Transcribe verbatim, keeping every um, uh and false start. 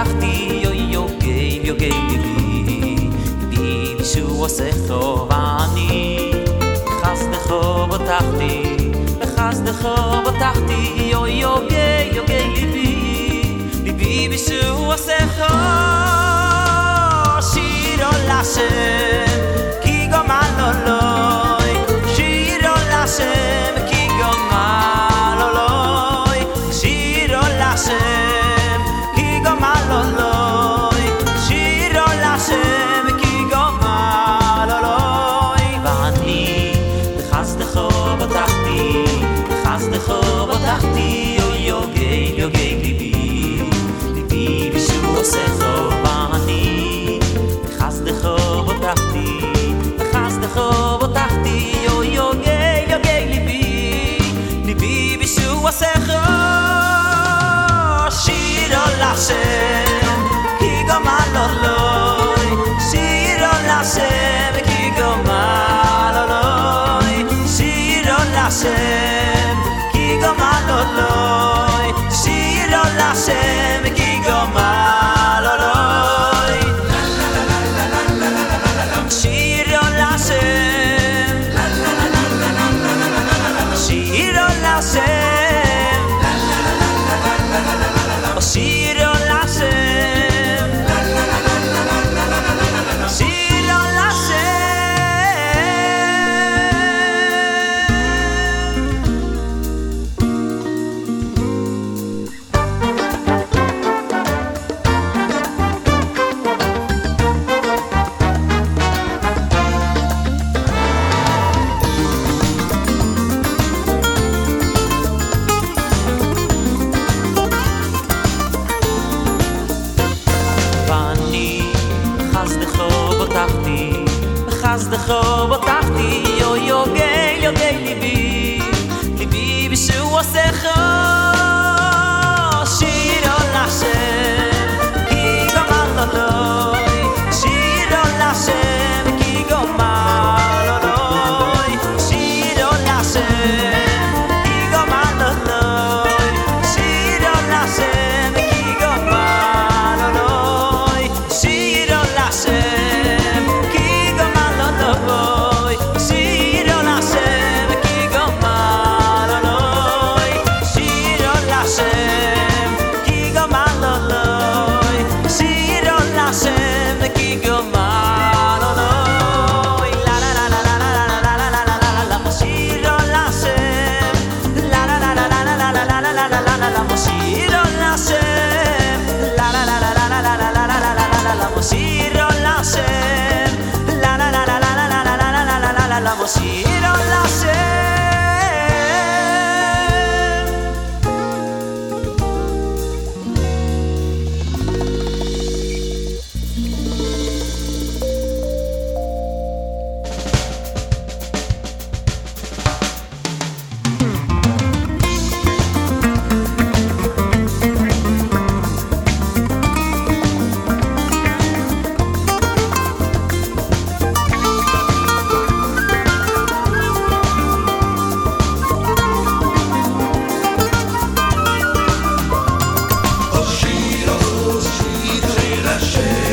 פתחתי יו יו גיי יו גיי ליבי ליבי בישוע סכו ואני בחסדךו בטחתי בחסדךו בטחתי יו יו גיי יו גיי ליבי ליבי בישוע סכו שירו לשם כי גמל אלוהי שירו לשם כי גמל אלוהי שירו לשם כי גמל אלוהי שירו לשם כי גמל אלוהי ואני בחסדךו בטחתי בחסדךו בטחתי יו יו גיי יו גיי ליבי ליבי בישוע סכו ואני בחסדךו בטחתי בחסדךו בטחתי יו יו גיי יו גיי ליבי ליבי בישוע סכו שירו לשם כי גמל אלוהי שירו לשם כי גמל אלוהי שירו לשם כי גמל אלוהי שירו לשם כי גמל אלוהי שירו לשם שירו לשם שירו לשם שירו בחסדךו בטחתי יו יו גיי יו גיי ליבי ליבי בישוע סכו שירו לשם כי גמל אלוהי שירו לשם כי גמל אלוהי שירו לשם כי גמל אלוהי שירו לשם כי גמל אלוהי שירו לשם boy shiro lashem ki gamal aloy shiro lashem ki gamal aloy shiro lashem ki gamal aloy la la la la la la la la la la la shiro lashem la la la la la la la la la la la la shiro lashem la la la la la la la la la la la la shiro lashem la la la la la shiro lashem Shiro, shiro, shiro, shiro,